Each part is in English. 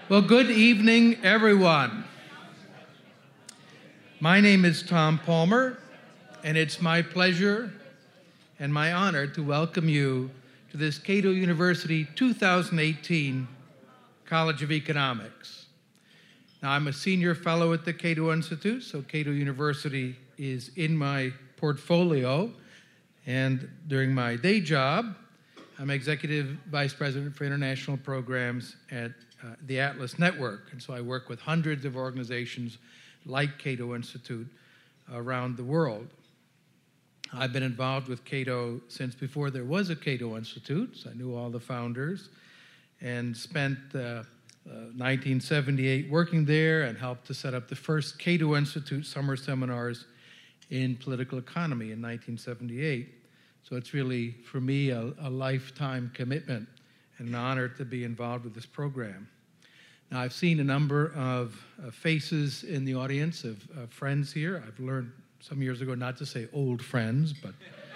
Well, good evening, everyone. My name is Tom Palmer, and it's my pleasure and my honor to welcome you to this Cato University 2018 College of Economics. Now, I'm a senior fellow at the Cato Institute, so Cato University is in my portfolio, and during my day job, I'm Executive Vice President for International Programs at the Atlas Network, and so I work with hundreds of organizations like Cato Institute around the world. I've been involved with Cato since before there was a Cato Institute, so I knew all the founders, and spent 1978 working there and helped to set up the first Cato Institute summer seminars in political economy in 1978. So it's really, for me, a lifetime commitment and an honor to be involved with this program. Now, I've seen a number of faces in the audience of friends here. I've learned some years ago not to say old friends, but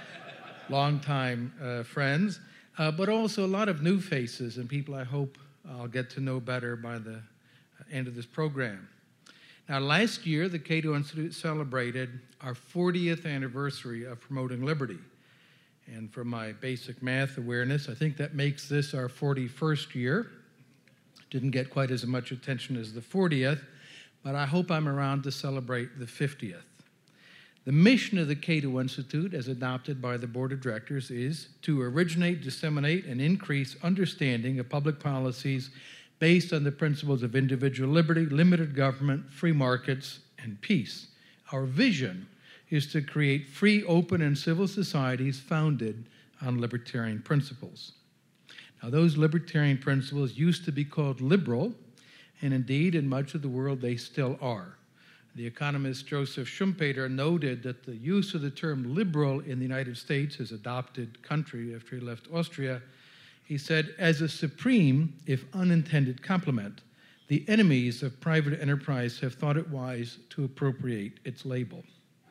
longtime friends, but also a lot of new faces and people I hope I'll get to know better by the end of this program. Now, last year, the Cato Institute celebrated our 40th anniversary of promoting liberty. And from my basic math awareness, I think that makes this our 41st year. Didn't get quite as much attention as the 40th, but I hope I'm around to celebrate the 50th. The mission of the Cato Institute, as adopted by the Board of Directors, is to originate, disseminate, and increase understanding of public policies based on the principles of individual liberty, limited government, free markets, and peace. Our vision is to create free, open, and civil societies founded on libertarian principles. Now, those libertarian principles used to be called liberal, and indeed, in much of the world, they still are. The economist Joseph Schumpeter noted that the use of the term liberal in the United States, his adopted country after he left Austria, he said, as a supreme, if unintended compliment, the enemies of private enterprise have thought it wise to appropriate its label.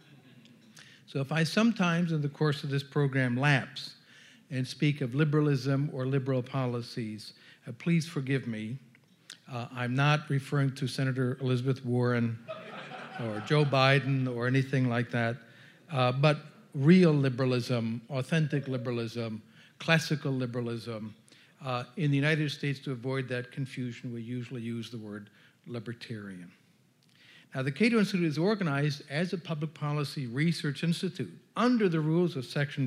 So if I sometimes in the course of this program lapse and speak of liberalism or liberal policies, please forgive me. I'm not referring to Senator Elizabeth Warren or Joe Biden or anything like that, but real liberalism, authentic liberalism, classical liberalism. In the United States, to avoid that confusion, we usually use the word libertarian. Now, the Cato Institute is organized as a public policy research institute under the rules of Section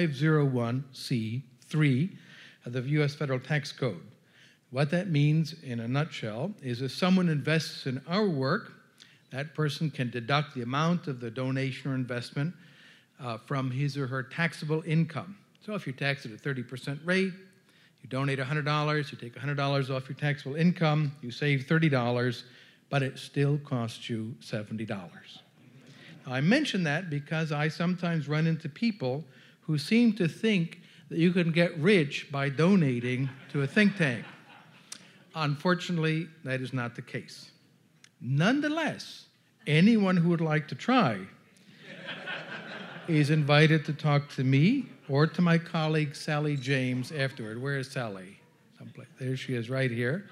501(c)(3) of the U.S. Federal Tax Code. What that means, in a nutshell, is if someone invests in our work, that person can deduct the amount of the donation or investment from his or her taxable income. So if you're taxed at a 30% rate, you donate $100, you take $100 off your taxable income, you save $30, but it still costs you $70. Now, I mention that because I sometimes run into people who seem to think that you can get rich by donating to a think tank. Unfortunately, that is not the case. Nonetheless, anyone who would like to try is invited to talk to me or to my colleague Sally James afterward. Where is Sally? Someplace. There she is, right here.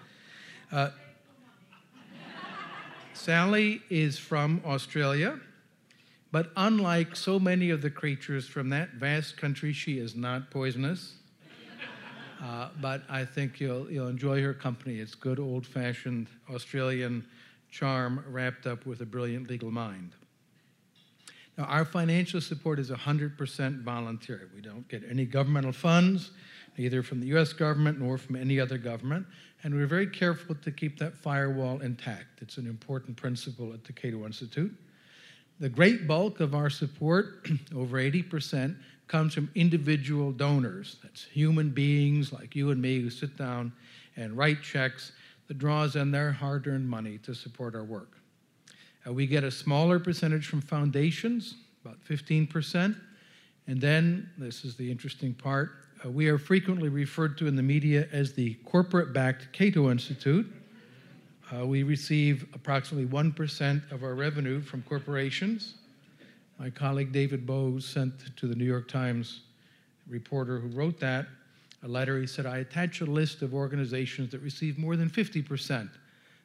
Sally is from Australia, but unlike so many of the creatures from that vast country, she is not poisonous. But I think you'll enjoy her company. It's good old-fashioned Australian charm wrapped up with a brilliant legal mind. Now, our financial support is 100% voluntary. We don't get any governmental funds, neither from the U.S. government nor from any other government, and we're very careful to keep that firewall intact. It's an important principle at the Cato Institute. The great bulk of our support, over 80%, comes from individual donors. That's human beings like you and me who sit down and write checks that draws on their hard-earned money to support our work. We get a smaller percentage from foundations, about 15%, and then, this is the interesting part, we are frequently referred to in the media as the corporate-backed Cato Institute. We receive approximately 1% of our revenue from corporations. My colleague David Bowes sent to the New York Times reporter who wrote that a letter. He said, I attach a list of organizations that receive more than 50%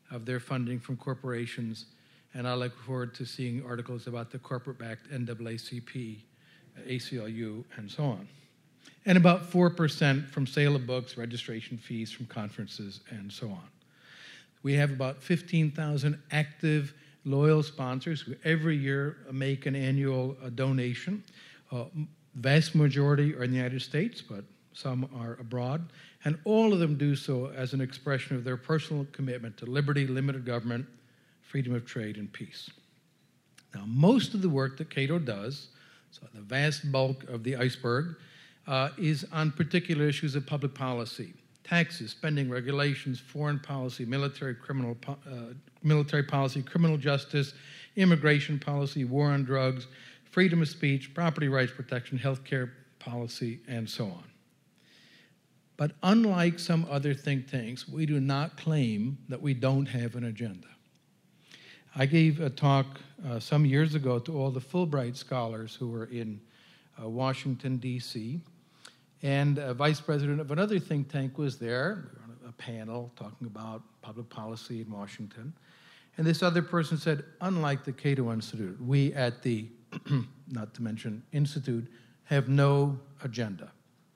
of their funding from corporations, and I look forward to seeing articles about the corporate-backed NAACP, ACLU, and so on. And about 4% from sale of books, registration fees from conferences, and so on. We have about 15,000 active, loyal sponsors who every year make an annual donation. Vast majority are in the United States, but some are abroad, and all of them do so as an expression of their personal commitment to liberty, limited government, freedom of trade, and peace. Now, most of the work that Cato does, so the vast bulk of the iceberg, is on particular issues of public policy: taxes, spending, regulations, foreign policy, military policy, criminal justice, immigration policy, war on drugs, freedom of speech, property rights protection, healthcare policy, and so on. But unlike some other think tanks, we do not claim that we don't have an agenda. I gave a talk some years ago to all the Fulbright scholars who were in Washington, D.C., and a vice president of another think tank was there. We were on a panel talking about public policy in Washington. And this other person said, unlike the Cato Institute, we at the, not to mention Institute, have no agenda.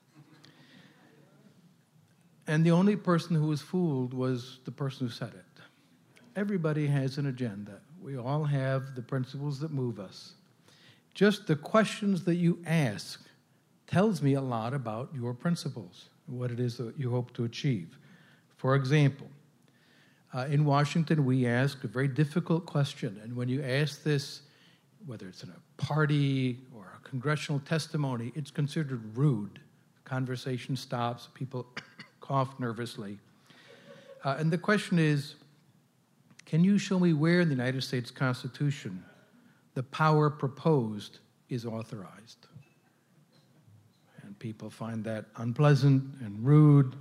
And the only person who was fooled was the person who said it. Everybody has an agenda. We all have the principles that move us. Just the questions that you ask tells me a lot about your principles, what it is that you hope to achieve. For example, in Washington, we ask a very difficult question, and when you ask this, whether it's in a party or a congressional testimony, it's considered rude. Conversation stops, people cough nervously. And the question is, can you show me where in the United States Constitution the power proposed is authorized? And people find that unpleasant and rude.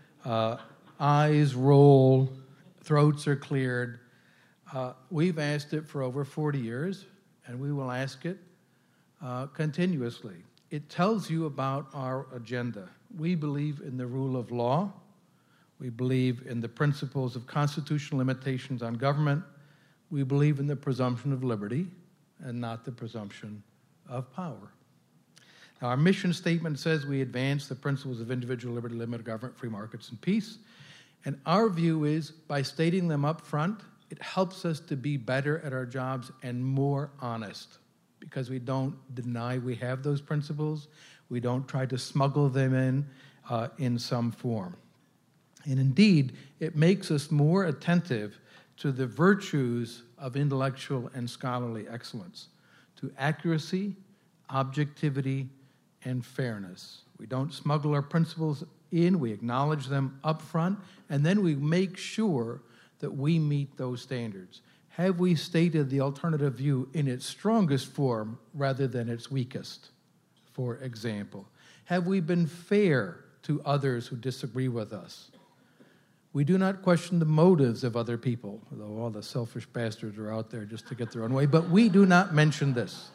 Eyes roll, throats are cleared. We've asked it for over 40 years, and we will ask it continuously. It tells you about our agenda. We believe in the rule of law. We believe in the principles of constitutional limitations on government. We believe in the presumption of liberty and not the presumption of power. Now, our mission statement says we advance the principles of individual liberty, limited government, free markets, and peace. And our view is, by stating them up front, it helps us to be better at our jobs and more honest, because we don't deny we have those principles. We don't try to smuggle them in some form. And indeed, it makes us more attentive to the virtues of intellectual and scholarly excellence, to accuracy, objectivity, and fairness. We don't smuggle our principles in, we acknowledge them up front, and then we make sure that we meet those standards. Have we stated the alternative view in its strongest form rather than its weakest? For example, have we been fair to others who disagree with us? We do not question the motives of other people, although all the selfish bastards are out there just to get their own way, but we do not mention this.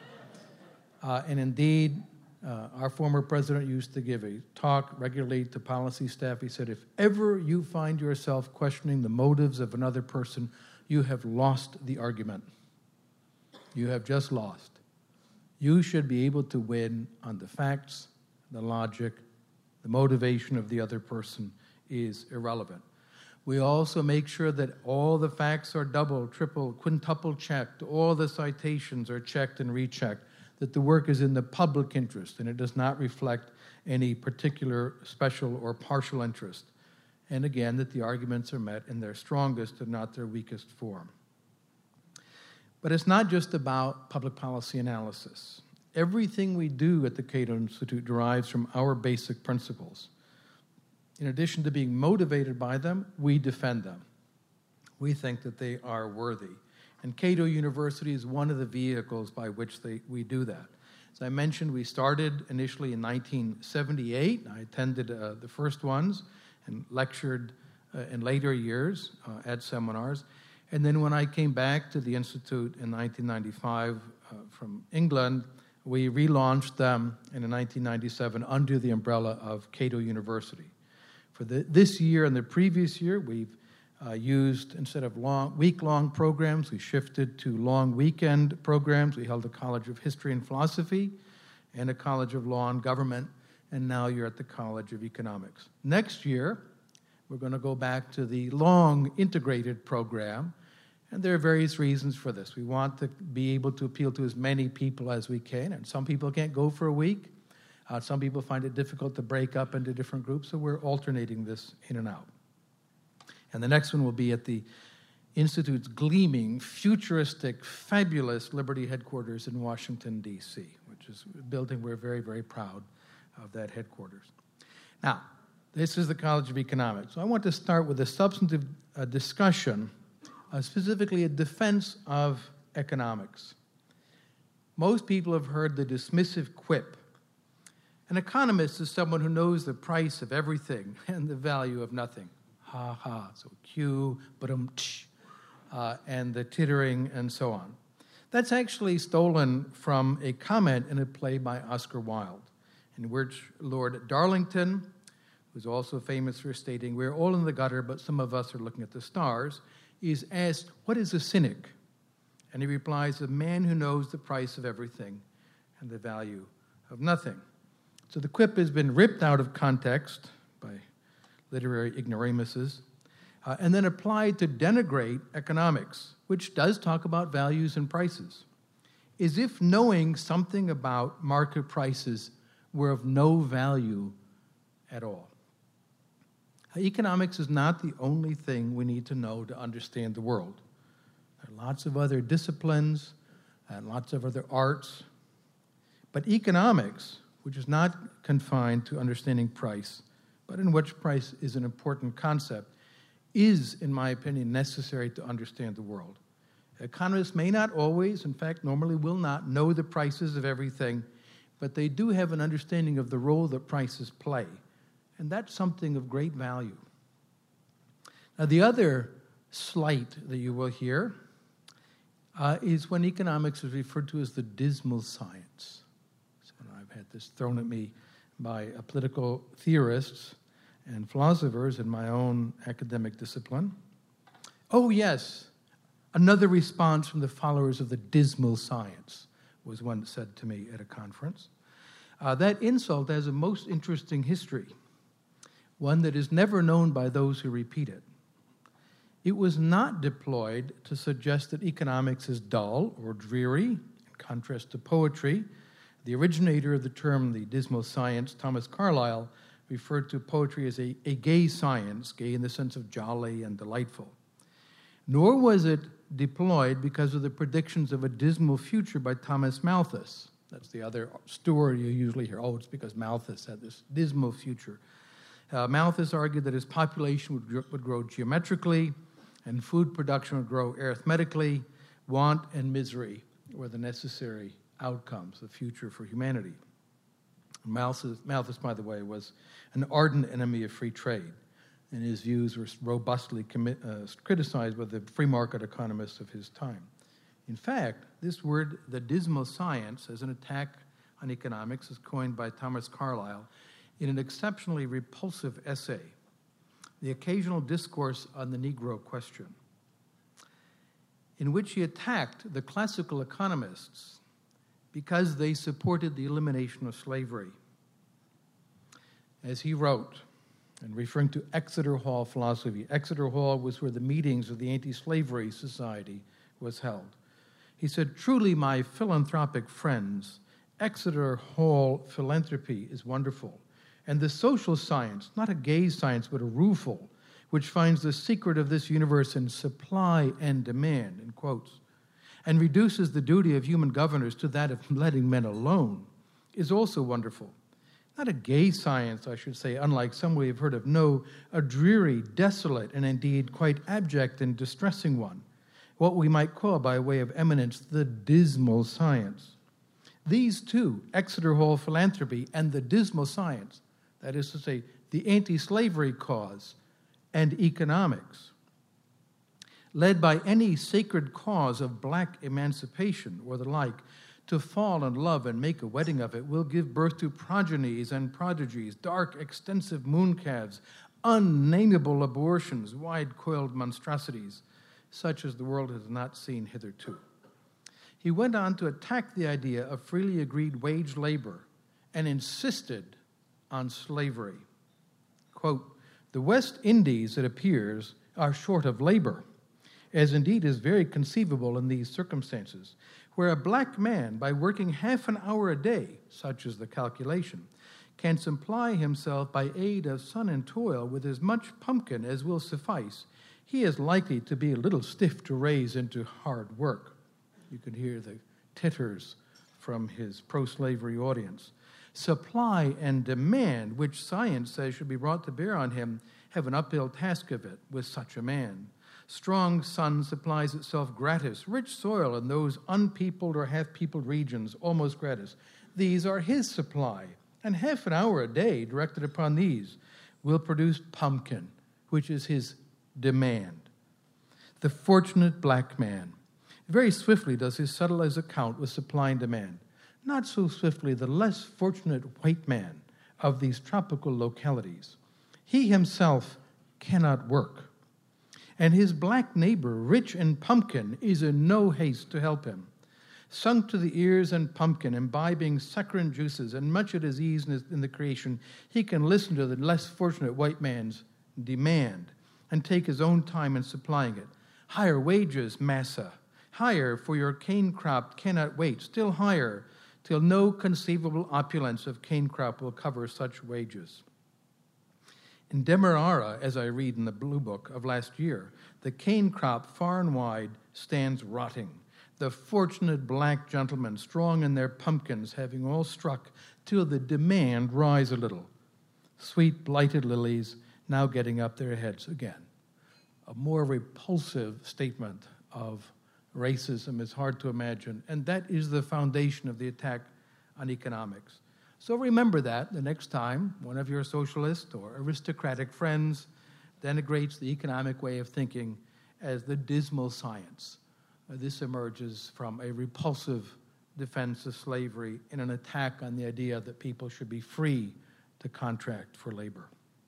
And indeed, our former president used to give a talk regularly to policy staff. He said, if ever you find yourself questioning the motives of another person, you have lost the argument. You have just lost. You should be able to win on the facts, the logic, the motivation of the other person is irrelevant. We also make sure that all the facts are double, triple, quintuple checked, all the citations are checked and rechecked, that the work is in the public interest and it does not reflect any particular special or partial interest. And again, that the arguments are met in their strongest and not their weakest form. But it's not just about public policy analysis. Everything we do at the Cato Institute derives from our basic principles. In addition to being motivated by them, we defend them. We think that they are worthy. And Cato University is one of the vehicles by which we do that. As I mentioned, we started initially in 1978. I attended the first ones and lectured in later years at seminars. And then when I came back to the Institute in 1995 from England, we relaunched them in 1997 under the umbrella of Cato University. For this year and the previous year, we've used, instead of week-long programs, we shifted to long weekend programs. We held a College of History and Philosophy and a College of Law and Government, and now you're at the College of Economics. Next year, we're going to go back to the long integrated program, and there are various reasons for this. We want to be able to appeal to as many people as we can, and some people can't go for a week. Some people find it difficult to break up into different groups, so we're alternating this in and out. And the next one will be at the Institute's gleaming, futuristic, fabulous Liberty headquarters in Washington, D.C., which is a building we're very, very proud of that headquarters. Now, this is the College of Economics. So I want to start with a substantive discussion, specifically a defense of economics. Most people have heard the dismissive quip. An economist is someone who knows the price of everything and the value of nothing. Ha ha, so cue, ba-dum-tsh, and the tittering and so on. That's actually stolen from a comment in a play by Oscar Wilde, in which Lord Darlington, who's also famous for stating, "We're all in the gutter, but some of us are looking at the stars," is asked, "What is a cynic?" And he replies, "A man who knows the price of everything and the value of nothing." So the quip has been ripped out of context by literary ignoramuses, and then applied to denigrate economics, which does talk about values and prices, as if knowing something about market prices were of no value at all. Economics is not the only thing we need to know to understand the world. There are lots of other disciplines and lots of other arts, but economics, which is not confined to understanding price, but in which price is an important concept, is, in my opinion, necessary to understand the world. Economists may not always, in fact, normally will not know the prices of everything, but they do have an understanding of the role that prices play, and that's something of great value. Now, the other slight that you will hear is when economics is referred to as the dismal science. So I've had this thrown at me by political theorists and philosophers in my own academic discipline. "Oh, yes, another response from the followers of the dismal science," was one said to me at a conference. That insult has a most interesting history, one that is never known by those who repeat it. It was not deployed to suggest that economics is dull or dreary, in contrast to poetry. The originator of the term, the dismal science, Thomas Carlyle, referred to poetry as a gay science, gay in the sense of jolly and delightful. Nor was it deployed because of the predictions of a dismal future by Thomas Malthus. That's the other story you usually hear. Oh, it's because Malthus had this dismal future. Malthus argued that his population would grow geometrically and food production would grow arithmetically. Want and misery were the necessary outcomes, the future for humanity. Malthus, by the way, was an ardent enemy of free trade, and his views were robustly criticized by the free market economists of his time. In fact, this word, the dismal science, as an attack on economics, is coined by Thomas Carlyle in an exceptionally repulsive essay, The Occasional Discourse on the Negro Question, in which he attacked the classical economists because they supported the elimination of slavery. As he wrote, and referring to Exeter Hall philosophy, Exeter Hall was where the meetings of the Anti-Slavery Society was held. He said, "Truly, my philanthropic friends, Exeter Hall philanthropy is wonderful, and the social science, not a gay science, but a rueful, which finds the secret of this universe in supply and demand," in quotes, and reduces the duty of human governors to that of letting men alone, is also wonderful. Not a gay science, I should say, unlike some we have heard of. No, a dreary, desolate, and indeed quite abject and distressing one. What we might call, by way of eminence, the dismal science. These two, Exeter Hall philanthropy and the dismal science, that is to say, the anti-slavery cause and economics, led by any sacred cause of black emancipation or the like, to fall in love and make a wedding of it, will give birth to progenies and prodigies, dark, extensive mooncalves, unnameable abortions, wide-coiled monstrosities, such as the world has not seen hitherto. He went on to attack the idea of freely agreed wage labor and insisted on slavery. Quote, "The West Indies, it appears, are short of labor, as indeed is very conceivable in these circumstances, where a black man, by working half an hour a day, such is the calculation, can supply himself by aid of sun and toil with as much pumpkin as will suffice, he is likely to be a little stiff to raise into hard work." You can hear the titters from his pro-slavery audience. Supply and demand, which science says should be brought to bear on him, have an uphill task of it with such a man. Strong sun supplies itself gratis, rich soil in those unpeopled or half-peopled regions almost gratis. These are his supply, and half an hour a day directed upon these will produce pumpkin, which is his demand. The fortunate black man. Very swiftly does he settle his account with supply and demand. Not so swiftly the less fortunate white man of these tropical localities. He himself cannot work, and his black neighbor, rich in pumpkin, is in no haste to help him. Sunk to the ears in pumpkin, imbibing saccharine juices, and much at his ease in the creation, he can listen to the less fortunate white man's demand and take his own time in supplying it. Higher wages, massa. Higher, for your cane crop cannot wait. Still higher, till no conceivable opulence of cane crop will cover such wages. In Demerara, as I read in the Blue Book of last year, the cane crop far and wide stands rotting. The fortunate black gentlemen, strong in their pumpkins, having all struck, till the demand rise a little. Sweet blighted lilies now getting up their heads again. A more repulsive statement of racism is hard to imagine, and that is the foundation of the attack on economics. So remember that the next time one of your socialist or aristocratic friends denigrates the economic way of thinking as the dismal science. This emerges from a repulsive defense of slavery and an attack on the idea that people should be free to contract for labor.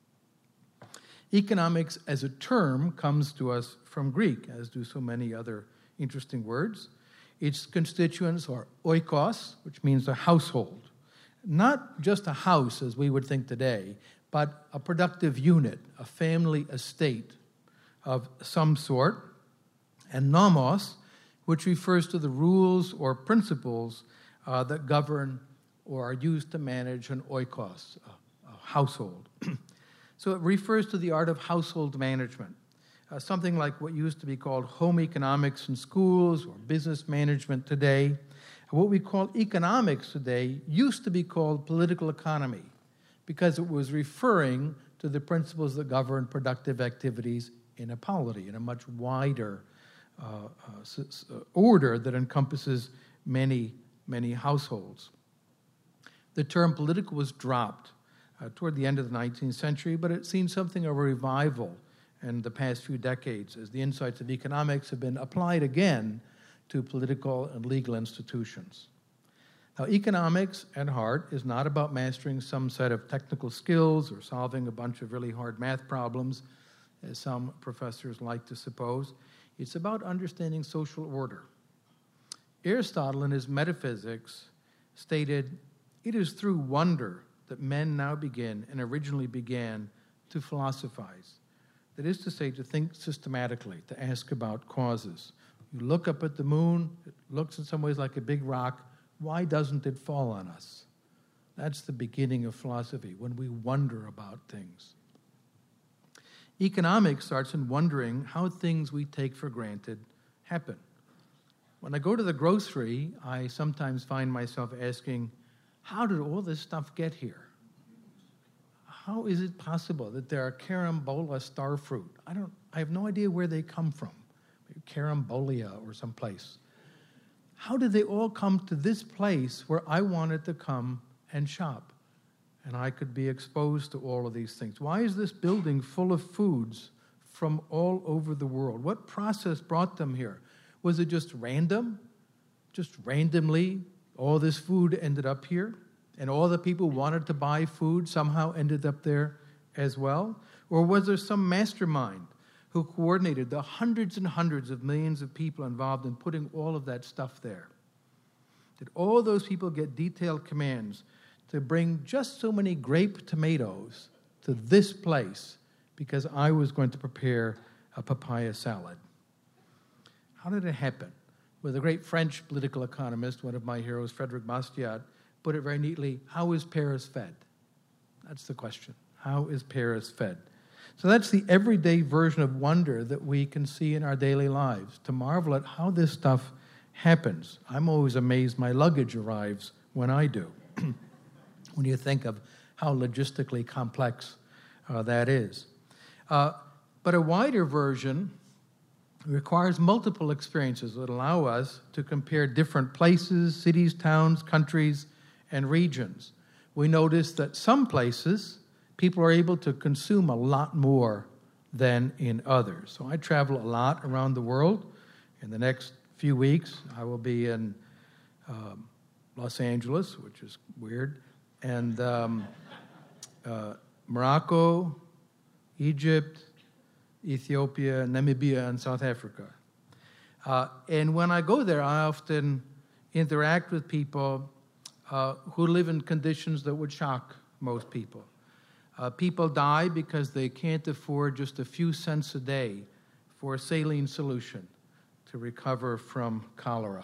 Economics as a term comes to us from Greek, as do so many other interesting words. Its constituents are oikos, which means a household. Not just a house, as we would think today, but a productive unit, a family estate of some sort. And nomos, which refers to the rules or principles that govern or are used to manage an oikos, a household. So it refers to the art of household management. Something like what used to be called home economics in schools or business management today. What we call economics today used to be called political economy because it was referring to the principles that govern productive activities in a polity, in a much wider order that encompasses many, many households. The term political was dropped toward the end of the 19th century, but it's seen something of a revival in the past few decades as the insights of economics have been applied again to political and legal institutions. Now, economics at heart is not about mastering some set of technical skills or solving a bunch of really hard math problems, as some professors like to suppose. It's about understanding social order. Aristotle, in his Metaphysics, stated, "It is through wonder that men now begin and originally began to philosophize." That is to say, to think systematically, to ask about causes. You look up at the moon, it looks in some ways like a big rock. Why doesn't it fall on us? That's the beginning of philosophy, when we wonder about things. Economics starts in wondering how things we take for granted happen. When I go to the grocery, I sometimes find myself asking, how did all this stuff get here? How is it possible that there are carambola starfruit? I have no idea where they come from. Maybe carambolia or someplace. How did they all come to this place where I wanted to come and shop? And I could be exposed to all of these things. Why is this building full of foods from all over the world? What process brought them here? Was it just random? Just randomly, all this food ended up here? And all the people who wanted to buy food somehow ended up there as well? Or was there some mastermind who coordinated the hundreds and hundreds of millions of people involved in putting all of that stuff there? Did all those people get detailed commands to bring just so many grape tomatoes to this place because I was going to prepare a papaya salad? How did it happen? Well, the great French political economist, one of my heroes, Frédéric Bastiat, put it very neatly: how is Paris fed? That's the question. How is Paris fed? So that's the everyday version of wonder that we can see in our daily lives, to marvel at how this stuff happens. I'm always amazed my luggage arrives when I do, when you think of how logistically complex that is. But a wider version requires multiple experiences that allow us to compare different places, cities, towns, countries, and regions. We notice that some places people are able to consume a lot more than in others. So I travel a lot around the world. In the next few weeks, I will be in Los Angeles, which is weird, and Morocco, Egypt, Ethiopia, Namibia, and South Africa. And when I go there, I often interact with people who live in conditions that would shock most people. People die because they can't afford just a few cents a day for a saline solution to recover from cholera.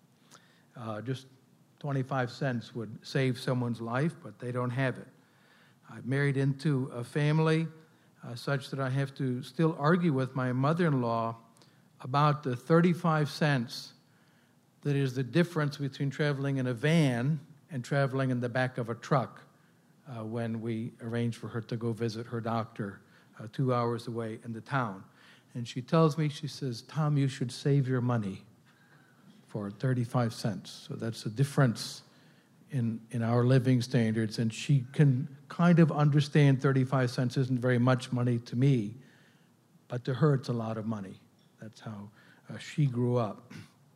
Just 25 cents would save someone's life, but they don't have it. I've married into a family such that I have to still argue with my mother-in-law about the 35 cents that is the difference between traveling in a van and traveling in the back of a truck when we arrange for her to go visit her doctor 2 hours away in the town. And she tells me, she says, "Tom, you should save your money for 35 cents. So that's the difference in our living standards. And she can kind of understand 35 cents isn't very much money to me, but to her it's a lot of money. That's how she grew up.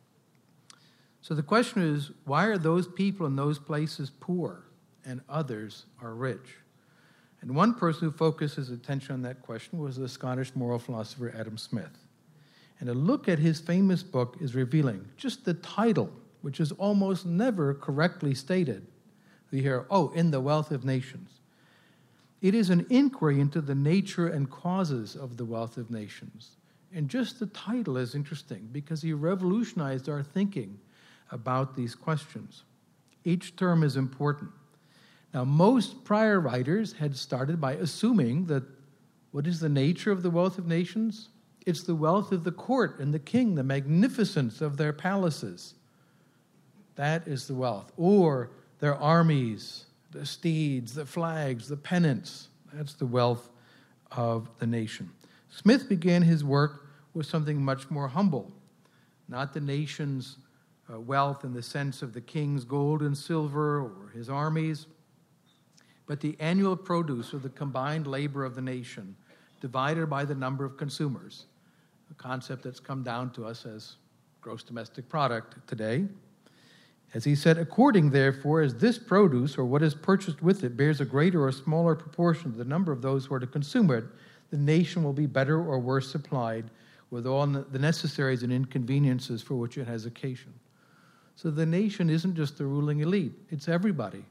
So the question is, why are those people in those places poor and others are rich? And one person who focused his attention on that question was the Scottish moral philosopher Adam Smith. And a look at his famous book is revealing. Just the title, which is almost never correctly stated. We hear, In the Wealth of Nations. It is an inquiry into the nature and causes of the wealth of nations. And just the title is interesting because he revolutionized our thinking about these questions. Each term is important. Now, most prior writers had started by assuming that what is the nature of the wealth of nations? It's the wealth of the court and the king, the magnificence of their palaces. That is the wealth. Or their armies, the steeds, the flags, the pennants. That's the wealth of the nation. Smith began his work with something much more humble. Not the nation's wealth in the sense of the king's gold and silver or his armies, but the annual produce of the combined labor of the nation divided by the number of consumers, a concept that's come down to us as gross domestic product today. As he said, according, therefore, as this produce or what is purchased with it bears a greater or smaller proportion to the number of those who are to consume it, the nation will be better or worse supplied with all the necessaries and inconveniences for which it has occasion. So the nation isn't just the ruling elite, it's everybody.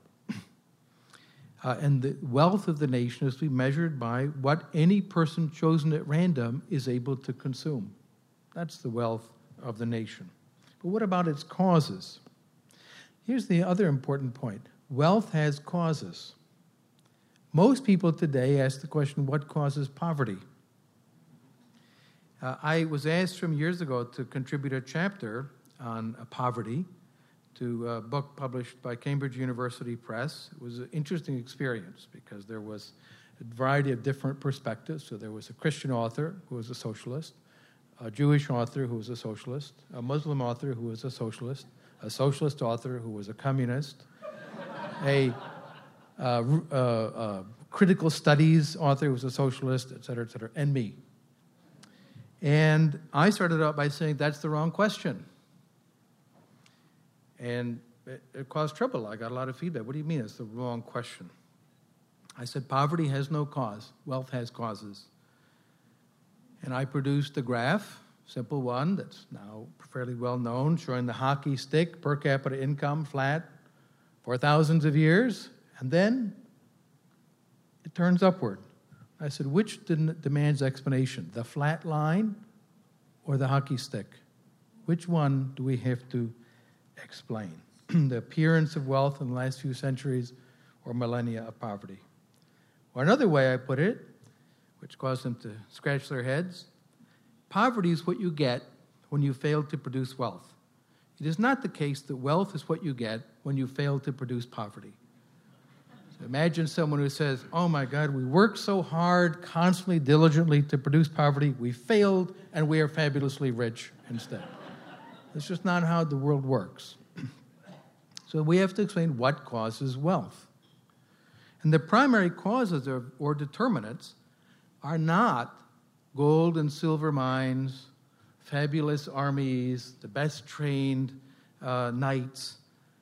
And the wealth of the nation is to be measured by what any person chosen at random is able to consume. That's the wealth of the nation. But what about its causes? Here's the other important point. Wealth has causes. Most people today ask the question, what causes poverty? I was asked some years ago to contribute a chapter on poverty to a book published by Cambridge University Press. It was an interesting experience because there was a variety of different perspectives. So there was a Christian author who was a socialist, a Jewish author who was a socialist, a Muslim author who was a socialist author who was a communist, a critical studies author who was a socialist, et cetera, and me. And I started out by saying, that's the wrong question. And it caused trouble. I got a lot of feedback. What do you mean it's the wrong question? I said, poverty has no cause. Wealth has causes. And I produced a graph, simple one, that's now fairly well known, showing the hockey stick, per capita income, flat, for thousands of years, and then it turns upward. I said, which demands explanation, the flat line or the hockey stick? Which one do we have to explain? The appearance of wealth in the last few centuries or millennia of poverty? Or another way I put it, which caused them to scratch their heads, poverty is what you get when you fail to produce wealth. It is not the case that wealth is what you get when you fail to produce poverty. So imagine someone who says, oh my God, we worked so hard, constantly, diligently to produce poverty, we failed, and we are fabulously rich instead. That's just not how the world works. So we have to explain what causes wealth. And the primary causes or determinants are not gold and silver mines, fabulous armies, the best trained knights,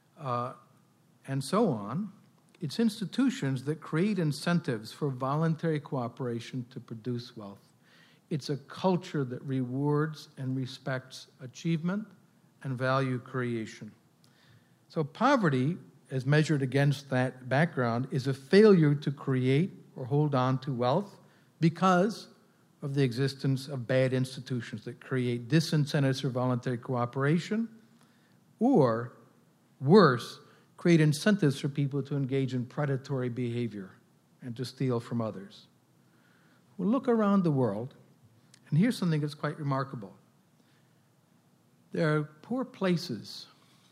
and so on. It's institutions that create incentives for voluntary cooperation to produce wealth. It's a culture that rewards and respects achievement and value creation. So poverty, as measured against that background, is a failure to create or hold on to wealth because of the existence of bad institutions that create disincentives for voluntary cooperation, or worse, create incentives for people to engage in predatory behavior and to steal from others. Well, look around the world, and here's something that's quite remarkable. There are poor places,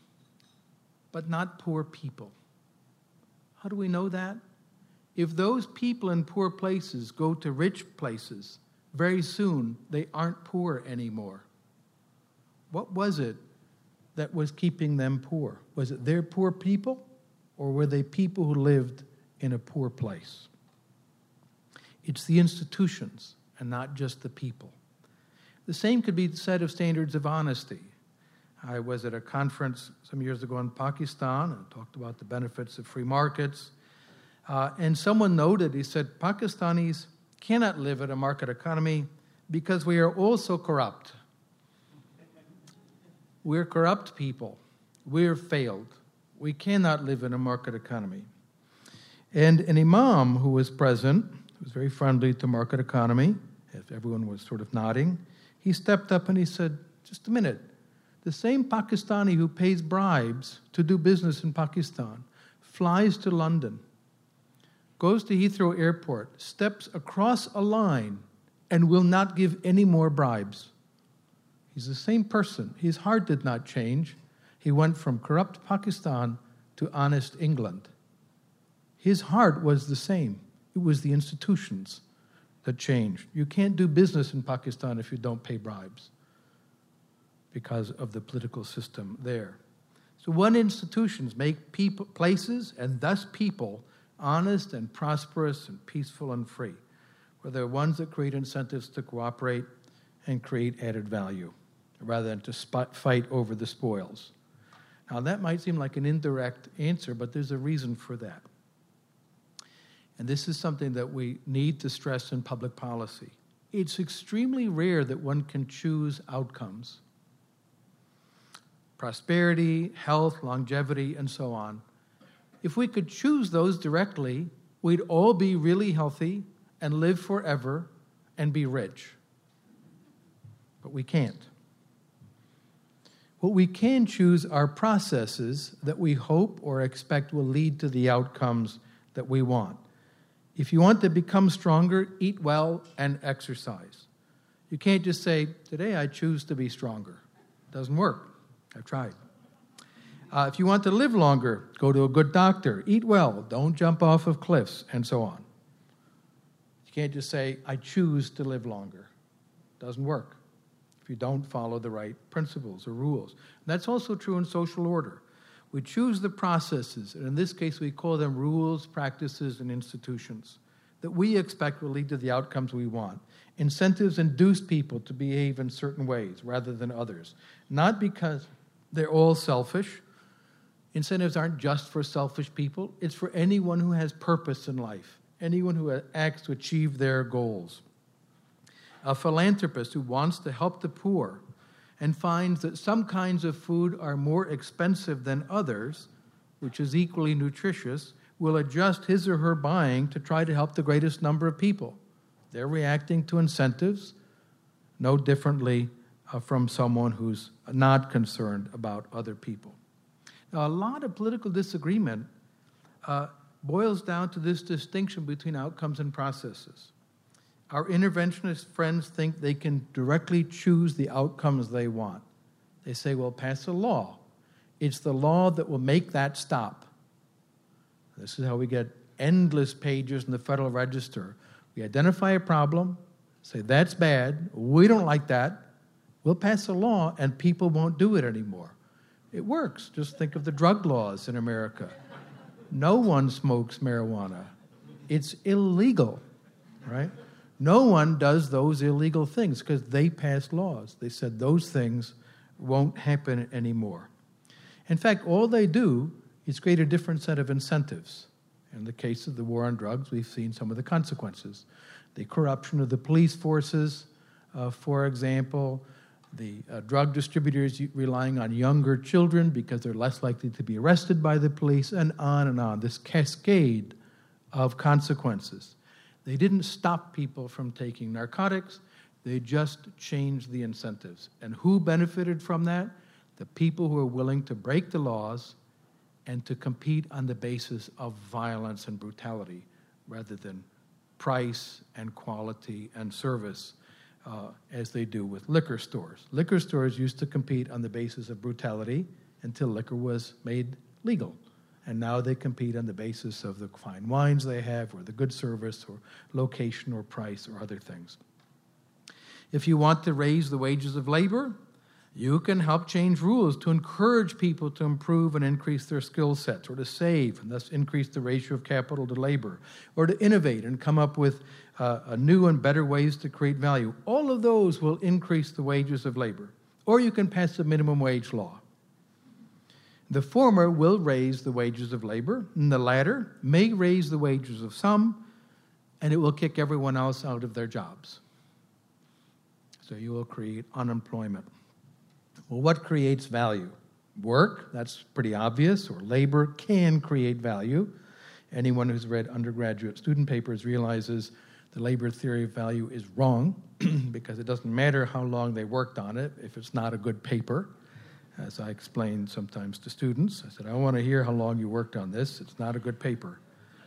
but not poor people. How do we know that? If those people in poor places go to rich places, very soon they aren't poor anymore. What was it that was keeping them poor? Was it their poor people, or were they people who lived in a poor place? It's the institutions and not just the people. The same could be said of standards of honesty. I was at a conference some years ago in Pakistan and talked about the benefits of free markets. And someone noted, he said, Pakistanis cannot live in a market economy because we are all so corrupt. We're corrupt people. We're failed. We cannot live in a market economy. And an imam who was present, who was very friendly to market economy, if everyone was sort of nodding, he stepped up and he said, just a minute, the same Pakistani who pays bribes to do business in Pakistan flies to London, goes to Heathrow Airport, steps across a line, and will not give any more bribes. He's the same person. His heart did not change. He went from corrupt Pakistan to honest England. His heart was the same. It was the institutions that changed. You can't do business in Pakistan if you don't pay bribes because of the political system there. So when institutions make people, places, and thus people, honest and prosperous and peaceful and free, where they're ones that create incentives to cooperate and create added value, rather than to fight over the spoils. Now that might seem like an indirect answer, but there's a reason for that. And this is something that we need to stress in public policy. It's extremely rare that one can choose outcomes. Prosperity, health, longevity, and so on. If we could choose those directly, we'd all be really healthy and live forever and be rich. But we can't. What we can choose are processes that we hope or expect will lead to the outcomes that we want. If you want to become stronger, eat well and exercise. You can't just say, today I choose to be stronger. It doesn't work. I've tried. If you want to live longer, go to a good doctor, eat well, don't jump off of cliffs, and so on. You can't just say, I choose to live longer. It doesn't work if you don't follow the right principles or rules. And that's also true in social order. We choose the processes, and in this case we call them rules, practices, and institutions that we expect will lead to the outcomes we want. Incentives induce people to behave in certain ways rather than others, not because they're all selfish. Incentives aren't just for selfish people. It's for anyone who has purpose in life. anyone who acts to achieve their goals. A philanthropist who wants to help the poor and finds that some kinds of food are more expensive than others, which is equally nutritious, will adjust his or her buying to try to help the greatest number of people. They're reacting to incentives no differently from someone who's not concerned about other people. Now, a lot of political disagreement boils down to this distinction between outcomes and processes. Our interventionist friends think they can directly choose the outcomes they want. They say, well, pass a law. It's the law that will make that stop. This is how we get endless pages in the Federal Register. We identify a problem, say, that's bad, we don't like that, we'll pass a law and people won't do it anymore. It works. Just think of the drug laws in America. No one smokes marijuana. It's illegal, right? No one does those illegal things because they passed laws. They said those things won't happen anymore. In fact, all they do is create a different set of incentives. In the case of the war on drugs, we've seen some of the consequences. The corruption of the police forces, for example, the drug distributors relying on younger children because they're less likely to be arrested by the police, and on, this cascade of consequences. They didn't stop people from taking narcotics, they just changed the incentives. And who benefited from that? The people who are willing to break the laws and to compete on the basis of violence and brutality rather than price and quality and service, as they do with liquor stores. Liquor stores used to compete on the basis of brutality until liquor was made legal. And now they compete on the basis of the fine wines they have, or the good service, or location, or price, or other things. If you want to raise the wages of labor, you can help change rules to encourage people to improve and increase their skill sets, or to save and thus increase the ratio of capital to labor, or to innovate and come up with new and better ways to create value. All of those will increase the wages of labor. Or you can pass a minimum wage law. The former will raise the wages of labor, and the latter may raise the wages of some, and it will kick everyone else out of their jobs. So you will create unemployment. Well, what creates value? Work, that's pretty obvious, or labor can create value. Anyone who's read undergraduate student papers realizes the labor theory of value is wrong because it doesn't matter how long they worked on it if it's not a good paper. As I explained sometimes to students, I said, I want to hear how long you worked on this. It's not a good paper.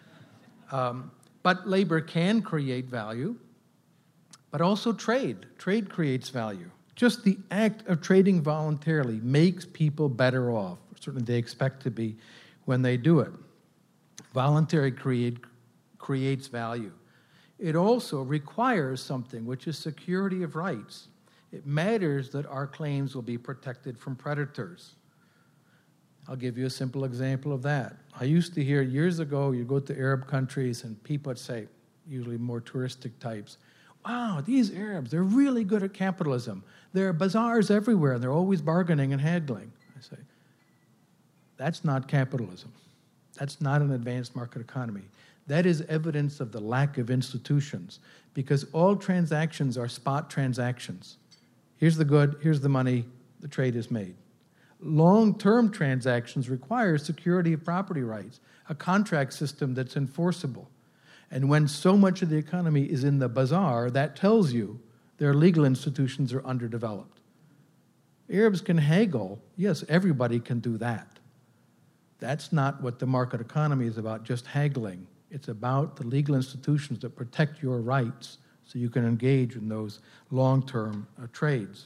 But labor can create value, but also trade. Trade creates value. Just the act of trading voluntarily makes people better off. Certainly they expect to be when they do it. Voluntary creates value. It also requires something, which is security of rights. It matters that our claims will be protected from predators. I'll give you a simple example of that. I used to hear years ago, you go to Arab countries and people would say, usually more touristic types, wow, these Arabs, they're really good at capitalism. There are bazaars everywhere, and they're always bargaining and haggling. I say, that's not capitalism. That's not an advanced market economy. That is evidence of the lack of institutions, because all transactions are spot transactions. Here's the good, here's the money, the trade is made. Long-term transactions require security of property rights, a contract system that's enforceable. And when so much of the economy is in the bazaar, that tells you their legal institutions are underdeveloped. Arabs can haggle. Yes, everybody can do that. That's not what the market economy is about, just haggling. It's about the legal institutions that protect your rights so you can engage in those long-term trades.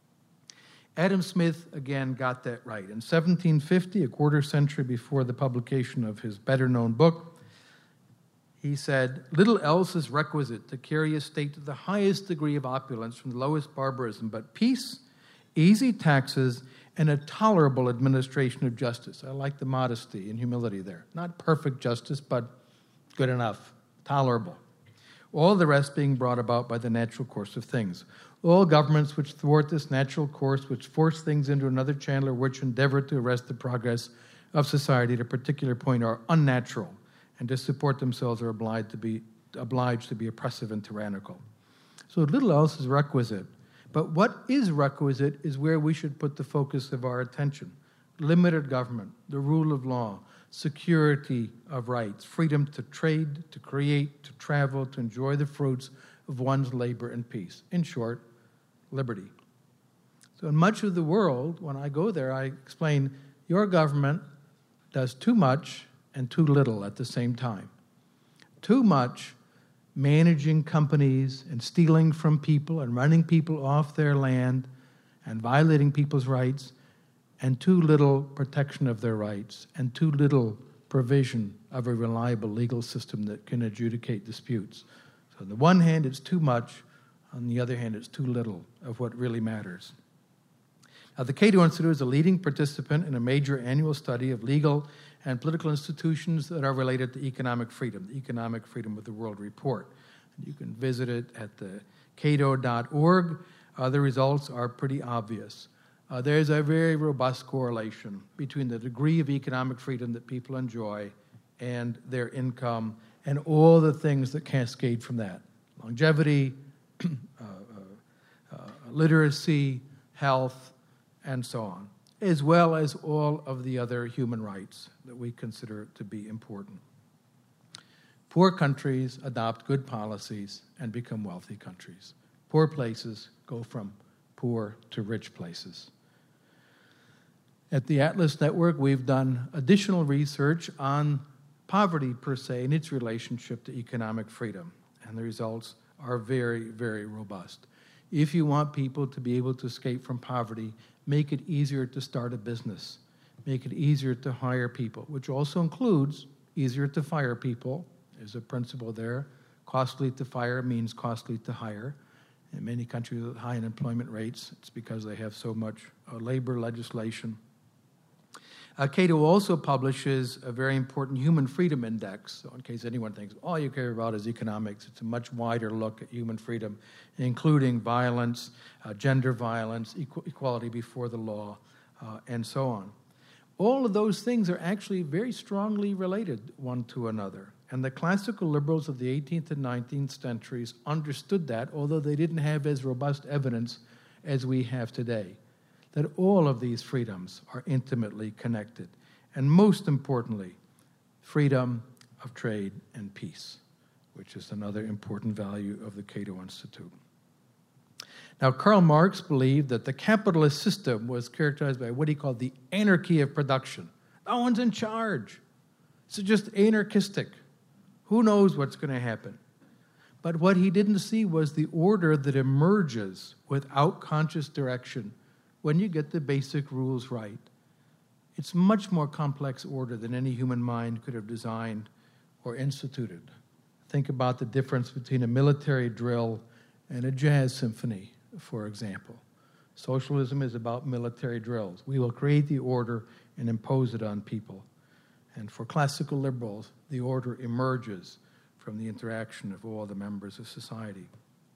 Adam Smith, again, got that right. In 1750, a quarter century before the publication of his better-known book, he said, little else is requisite to carry a state to the highest degree of opulence from the lowest barbarism, but peace, easy taxes, and a tolerable administration of justice. I like the modesty and humility there. Not perfect justice, but good enough, tolerable. All the rest being brought about by the natural course of things. All governments which thwart this natural course, which force things into another channel, or which endeavor to arrest the progress of society at a particular point, are unnatural and to support themselves are obliged to be oppressive and tyrannical. So little else is requisite. But what is requisite is where we should put the focus of our attention. Limited government, the rule of law, security of rights, freedom to trade, to create, to travel, to enjoy the fruits of one's labor in peace. In short, liberty. So in much of the world, when I go there, I explain your government does too much and too little at the same time. Too much managing companies and stealing from people and running people off their land and violating people's rights, and too little protection of their rights, and too little provision of a reliable legal system that can adjudicate disputes. So on the one hand, it's too much. On the other hand, it's too little of what really matters. Now, the Cato Institute is a leading participant in a major annual study of legal and political institutions that are related to economic freedom, the Economic Freedom of the World Report. You can visit it at the cato.org. The results are pretty obvious. There's a very robust correlation between the degree of economic freedom that people enjoy and their income and all the things that cascade from that. Longevity, literacy, health, and so on, as well as all of the other human rights that we consider to be important. Poor countries adopt good policies and become wealthy countries. Poor places go from poor to rich places. At the Atlas Network, we've done additional research on poverty per se and its relationship to economic freedom, and the results are very, very robust. If you want people to be able to escape from poverty, make it easier to start a business, make it easier to hire people, which also includes easier to fire people. There's a principle there. Costly to fire means costly to hire. In many countries with high unemployment rates, it's because they have so much labor legislation. Cato also publishes a very important human freedom index. So in case anyone thinks all you care about is economics, it's a much wider look at human freedom, including violence, gender violence, equality before the law, and so on. All of those things are actually very strongly related one to another. And the classical liberals of the 18th and 19th centuries understood that, although they didn't have as robust evidence as we have today, that all of these freedoms are intimately connected. And most importantly, freedom of trade and peace, which is another important value of the Cato Institute. Now, Karl Marx believed that the capitalist system was characterized by what he called the anarchy of production. No one's in charge. It's just anarchistic. Who knows what's going to happen? But what he didn't see was the order that emerges without conscious direction when you get the basic rules right. It's much more complex order than any human mind could have designed or instituted. Think about the difference between a military drill and a jazz symphony, for example. Socialism is about military drills. We will create the order and impose it on people. And for classical liberals, the order emerges from the interaction of all the members of society.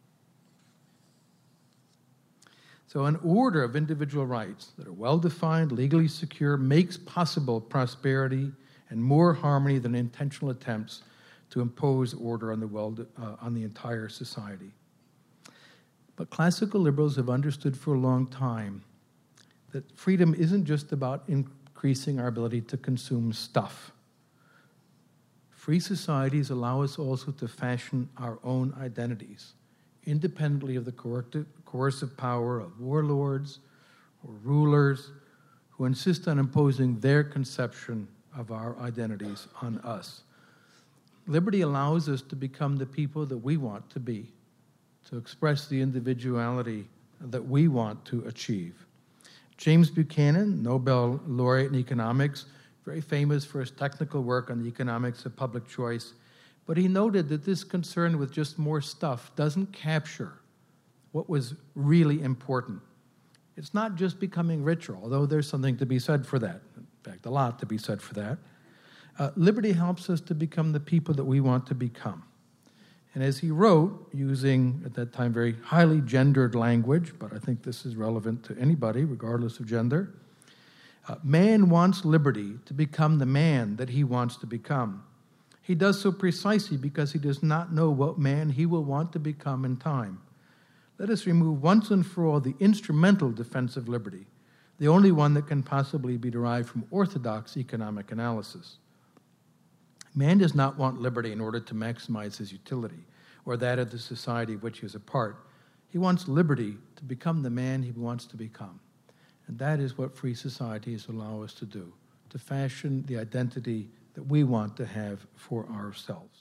So an order of individual rights that are well-defined, legally secure, makes possible prosperity and more harmony than intentional attempts to impose order on the entire society. But classical liberals have understood for a long time that freedom isn't just about increasing our ability to consume stuff. Free societies allow us also to fashion our own identities, independently of the coercive power of warlords or rulers who insist on imposing their conception of our identities on us. Liberty allows us to become the people that we want to be, to express the individuality that we want to achieve. James Buchanan, Nobel laureate in economics, very famous for his technical work on the economics of public choice, but he noted that this concern with just more stuff doesn't capture what was really important. It's not just becoming richer, although there's something to be said for that. In fact, a lot to be said for that. Liberty helps us to become the people that we want to become. And as he wrote, using, at that time, very highly gendered language, but I think this is relevant to anybody, regardless of gender, man wants liberty to become the man that he wants to become. He does so precisely because he does not know what man he will want to become in time. Let us remove once and for all the instrumental defense of liberty, the only one that can possibly be derived from orthodox economic analysis. Man does not want liberty in order to maximize his utility or that of the society of which he is a part. He wants liberty to become the man he wants to become. And that is what free societies allow us to do, to fashion the identity that we want to have for ourselves.